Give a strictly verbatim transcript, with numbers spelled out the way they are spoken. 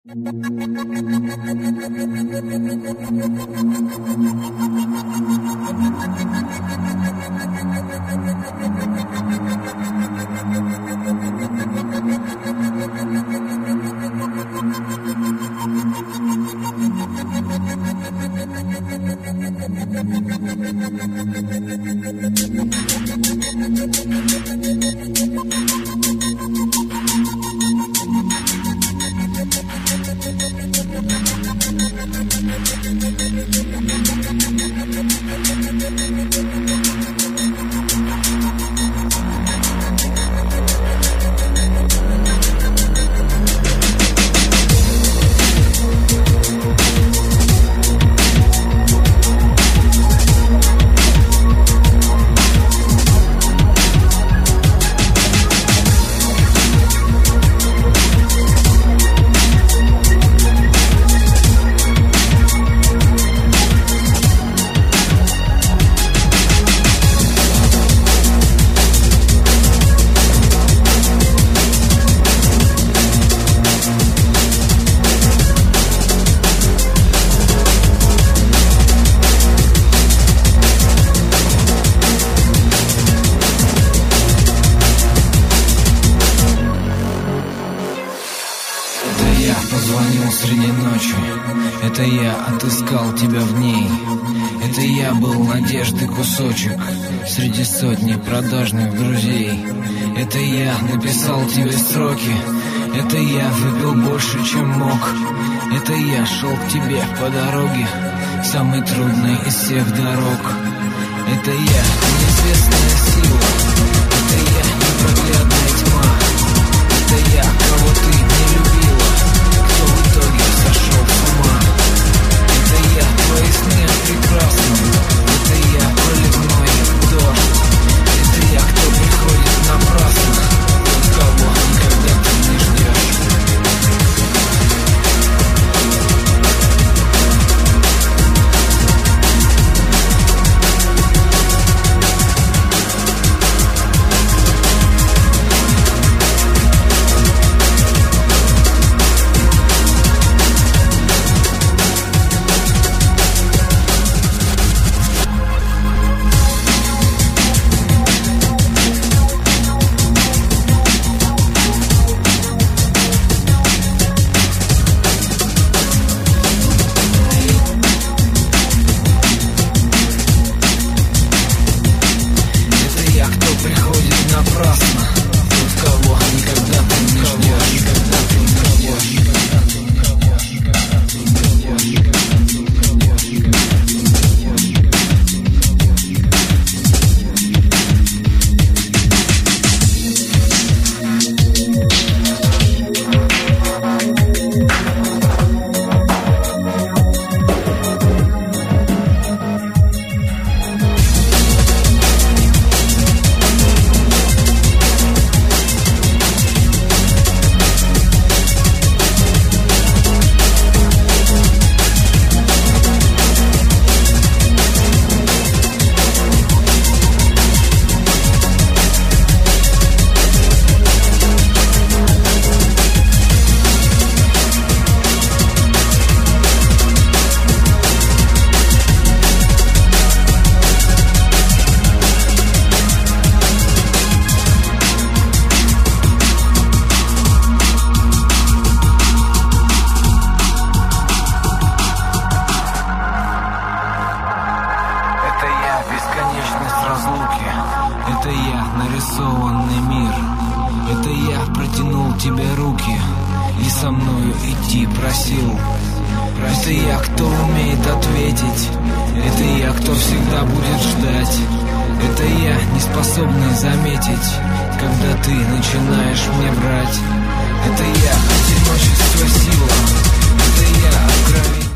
Позвонил среди ночи, это я отыскал тебя в ней. Это я был надежды кусочек среди сотни продажных друзей. Это я написал тебе строки, это я выпил больше, чем мог. Это я шел к тебе по дороге, самой трудной из всех дорог. Это я, неизвестная сила, это я, непроглядная тьма. Это я, кого ты не любила, кто в итоге сошел с ума. Это я, твои сны прекрасны, это я, проливной дождь. Это я, кто приходит напрасно, тот, кого никогда ты не ждешь. Это я, нарисованный мир. Это я протянул тебе руки и со мною идти просил. Это я, кто умеет ответить. Это я, кто всегда будет ждать. Это я, не способный заметить, когда ты начинаешь мне врать. Это я, одиночество сила. Это я, откровение.